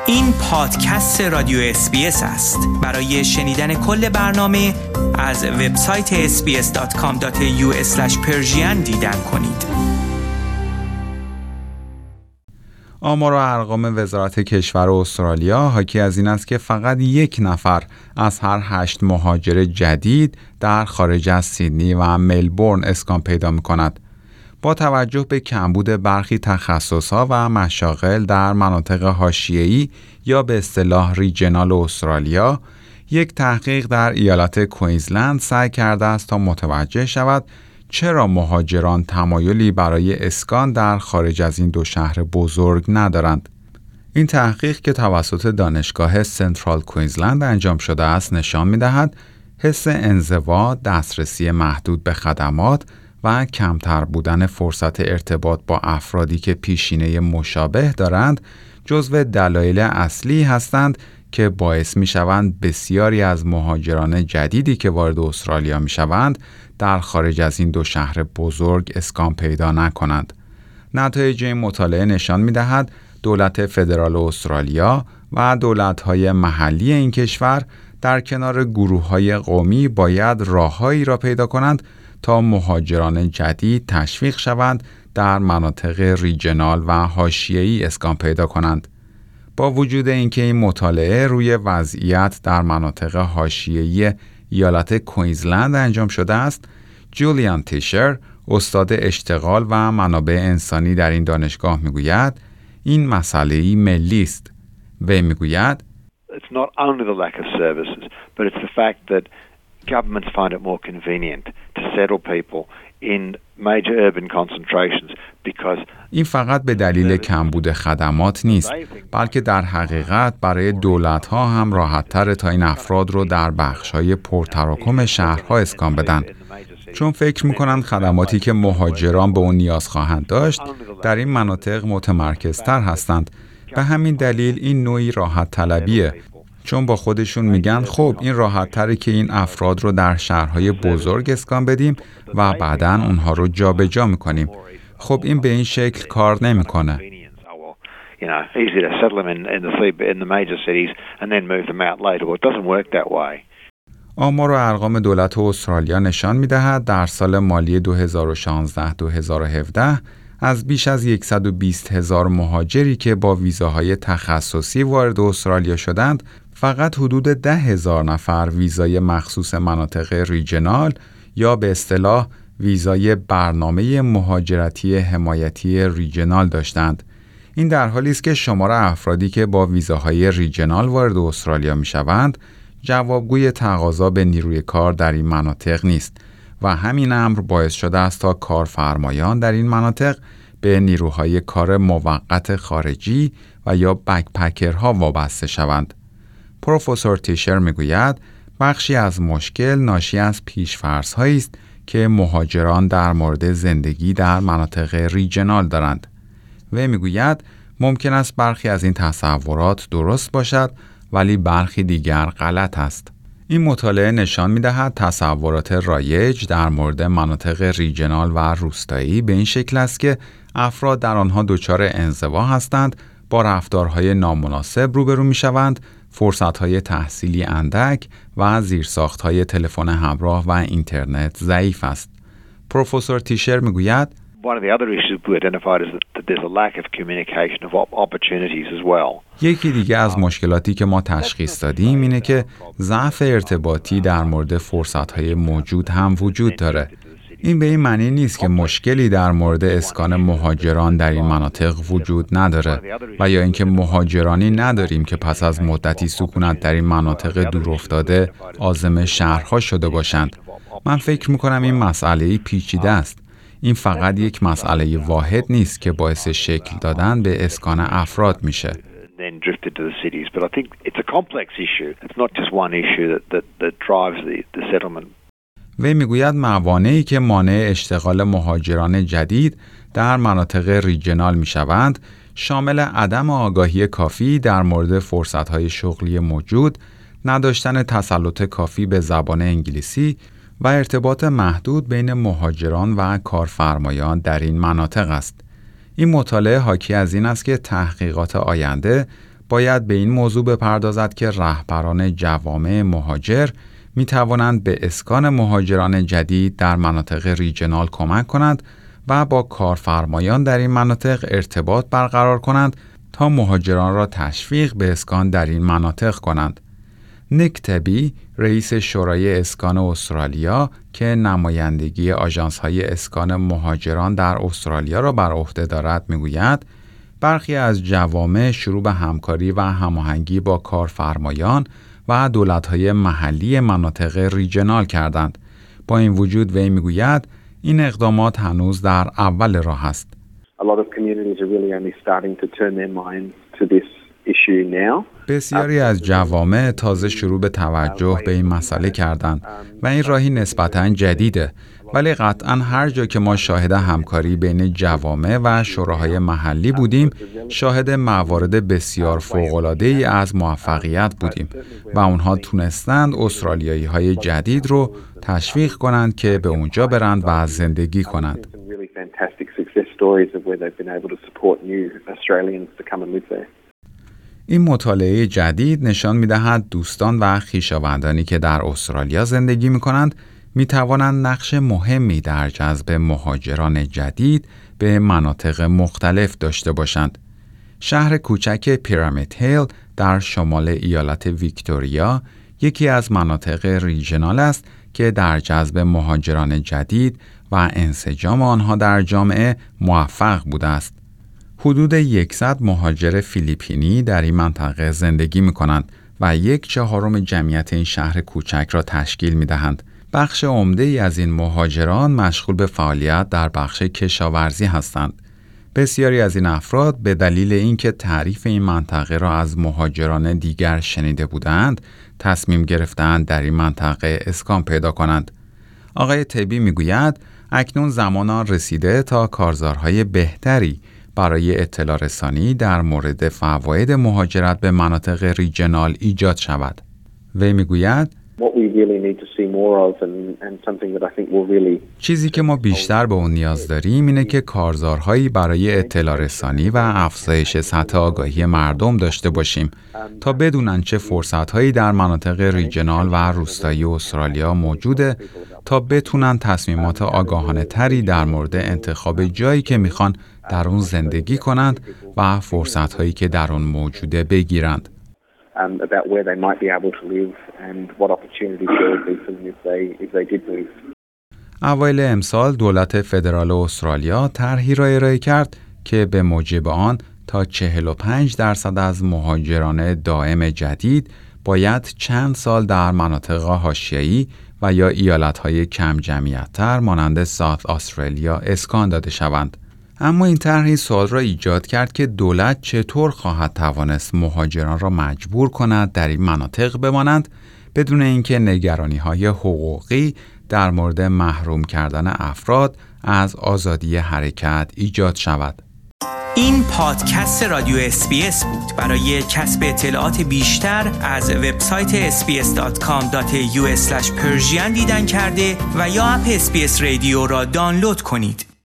این پادکست رادیو SBS است. برای شنیدن کل برنامه از وبسایت sbs.com.au/persian دیدن کنید. آمار و ارقام وزارت کشور استرالیا حاکی از این است که فقط 1 نفر از هر 8 مهاجر جدید در خارج از سیدنی و ملبورن اسکان پیدا می‌کند. با توجه به کمبود برخی تخصص‌ها و مشاغل در مناطق حاشیه‌ای یا به اصطلاح ریجنال استرالیا، یک تحقیق در ایالت کوئینزلند سعی کرده است تا متوجه شود چرا مهاجران تمایلی برای اسکان در خارج از این 2 شهر بزرگ ندارند. این تحقیق که توسط دانشگاه سنترال کوئینزلند انجام شده است نشان می‌دهد حس انزوا، دسترسی محدود به خدمات و کمتر بودن فرصت ارتباط با افرادی که پیشینه مشابه دارند جزو دلایل اصلی هستند که باعث می‌شوند بسیاری از مهاجران جدیدی که وارد استرالیا می‌شوند در خارج از این 2 شهر بزرگ اسکان پیدا نکنند. نتایج این مطالعه نشان می‌دهد دولت فدرال استرالیا و دولت‌های محلی این کشور در کنار گروه‌های قومی باید راه‌هایی را پیدا کنند تا مهاجران جدید تشویق شوند در مناطق ریجنال و حاشیه‌ای اسکان پیدا کنند. با وجود اینکه این مطالعه روی وضعیت در مناطق حاشیه‌ای ایالت کوئینزلند انجام شده است، جولیان تیشر، استاد اشتغال و منابع انسانی در این دانشگاه میگوید این مسئله‌ای ملی است. وی میگوید It's not only the lack of services, but it's the fact that governments find it more convenient to settle people in major urban concentrations because این فقط به دلیل کمبود خدمات نیست، بلکه در حقیقت برای دولت‌ها هم راحت‌تره تا این افراد رو در بخش‌های پرتراکم شهرها اسکان بدن، چون فکر می‌کنند خدماتی که مهاجران به اون نیاز خواهند داشت در این مناطق متمرکزتر هستند. به همین دلیل این نوعی راحت طلبیه، چون با خودشون میگن خب این راحت تره که این افراد رو در شهرهای بزرگ اسکان بدیم و بعداً اونها رو جا به جا میکنیم. خب این به این شکل کار نمیکنه. آمار و ارقام دولت استرالیا نشان میدهد در سال مالی 2016-2017 از بیش از 120,000 مهاجری که با ویزاهای تخصصی وارد استرالیا شدند، فقط حدود 10,000 نفر ویزای مخصوص مناطق ریجنال یا به اصطلاح ویزای برنامه مهاجرتی حمایتی ریجنال داشتند. این در حالی است که شمار افرادی که با ویزاهای ریجنال وارد استرالیا می‌شوند، جوابگوی تقاضا به نیروی کار در این مناطق نیست و همین امر باعث شده است تا کارفرمایان در این مناطق به نیروهای کار موقت خارجی و یا بکپکرها وابسته شوند. پروفسور تیشر میگوید بخشی از مشکل ناشی از پیش‌فرض‌هایی است که مهاجران در مورد زندگی در مناطق ریجنال دارند. و میگوید ممکن است برخی از این تصورات درست باشد ولی برخی دیگر غلط است. این مطالعه نشان می‌دهد تصورات رایج در مورد مناطق ریجنال و روستایی به این شکل است که افراد در آنها دچار انزوا هستند، با رفتارهای نامناسب روبرو می‌شوند، فرصت‌های تحصیلی اندک و زیرساخت‌های تلفن همراه و اینترنت ضعیف است. پروفسور تیشر می‌گوید One of the other issues we identified is that there's a lack of communication of opportunities as well. یکی دیگه از مشکلاتی که ما تشخیص دادیم اینه که ضعف ارتباطی در مورد فرصت‌های موجود هم وجود داره. این به این معنی نیست که مشکلی در مورد اسکان مهاجران در این مناطق وجود نداره و یا اینکه مهاجرانی نداریم که پس از مدتی سکونت در این مناطق دورافتاده عازم شهرها شده باشند. من فکر می‌کنم این مسئله پیچیده است. این فقط یک مسئله واحد نیست که باعث شکل دادن به اسکان افراد میشه. وی میگوید موانعی که مانع اشتغال مهاجران جدید در مناطق ریجنال میشوند شامل عدم آگاهی کافی در مورد فرصت‌های شغلی موجود، نداشتن تسلط کافی به زبان انگلیسی و ارتباط محدود بین مهاجران و کارفرمایان در این مناطق است. این مطالعه حاکی از این است که تحقیقات آینده باید به این موضوع بپردازد که رهبران جوامع مهاجر می توانند به اسکان مهاجران جدید در مناطق ریجنال کمک کنند و با کارفرمایان در این مناطق ارتباط برقرار کنند تا مهاجران را تشویق به اسکان در این مناطق کنند. نیک تبی، رئیس شورای اسکان استرالیا که نمایندگی آژانس‌های اسکان مهاجران در استرالیا را بر عهده دارد، میگوید برخی از جوامع شروع به همکاری و هماهنگی با کارفرمایان و دولت‌های محلی مناطق ریجنال کردند. با این وجود وی میگوید این اقدامات هنوز در اول راه است. بسیاری از جوامع تازه شروع به توجه به این مسئله کردند و این راهی نسبتاً جدیده، ولی قطعاً هر جا که ما شاهد همکاری بین جوامع و شوراهای محلی بودیم، شاهد موارد بسیار فوق‌العاده‌ای از موفقیت بودیم و اونها تونستند استرالیایی‌های جدید رو تشویق کنند که به اونجا برند و زندگی کنند. این مطالعه جدید نشان می‌دهد دوستان و خویشاوندانی که در استرالیا زندگی می‌کنند می‌توانند نقش مهمی در جذب مهاجران جدید به مناطق مختلف داشته باشند. شهر کوچک پیرامید هیل در شمال ایالت ویکتوریا یکی از مناطق ریجنال است که در جذب مهاجران جدید و انسجام آنها در جامعه موفق بوده است. حدود 100 مهاجر فیلیپینی در این منطقه زندگی می‌کنند و 1/4 جمعیت این شهر کوچک را تشکیل می‌دهند. بخش عمده‌ای از این مهاجران مشغول به فعالیت در بخش کشاورزی هستند. بسیاری از این افراد به دلیل اینکه تعریف این منطقه را از مهاجران دیگر شنیده بودند، تصمیم گرفتند در این منطقه اسکان پیدا کنند. آقای تبی میگوید اکنون زمان آن رسیده تا کارزارهای بهتری برای اطلاع رسانی در مورد فواید مهاجرت به مناطق ریجنال ایجاد شود. وی میگوید چیزی که ما بیشتر به اون نیاز داریم اینه که کارزارهایی برای اطلاع رسانی و افزایش سطح آگاهی مردم داشته باشیم تا بدونن چه فرصت‌هایی در مناطق ریجنال و روستایی استرالیا موجوده تا بتونن تصمیمات آگاهانه تری در مورد انتخاب جایی که میخوان در اون زندگی کنند و فرصت‌هایی که در اون موجوده بگیرند. About where they might be able to live and what opportunities there would be for them if they did move. اوایل امسال دولت فدرال استرالیا طرحی را ارائه کرد که به موجب آن تا 45% از مهاجران دائم جدید باید چند سال در مناطق حاشیه‌ای و یا ایالت‌های کم جمعیت‌تر مانند ساوت استرالیا اسکان داده شوند. اما این طرح سوال را ایجاد کرد که دولت چطور خواهد توانست مهاجران را مجبور کند در این مناطق بمانند بدون اینکه نگرانی‌های حقوقی در مورد محروم کردن افراد از آزادی حرکت ایجاد شود. این پادکست رادیو SBS بود. برای کسب اطلاعات بیشتر از وبسایت sbs.com.au/persian دیدن کرده و یا اپ SBS رادیو را دانلود کنید.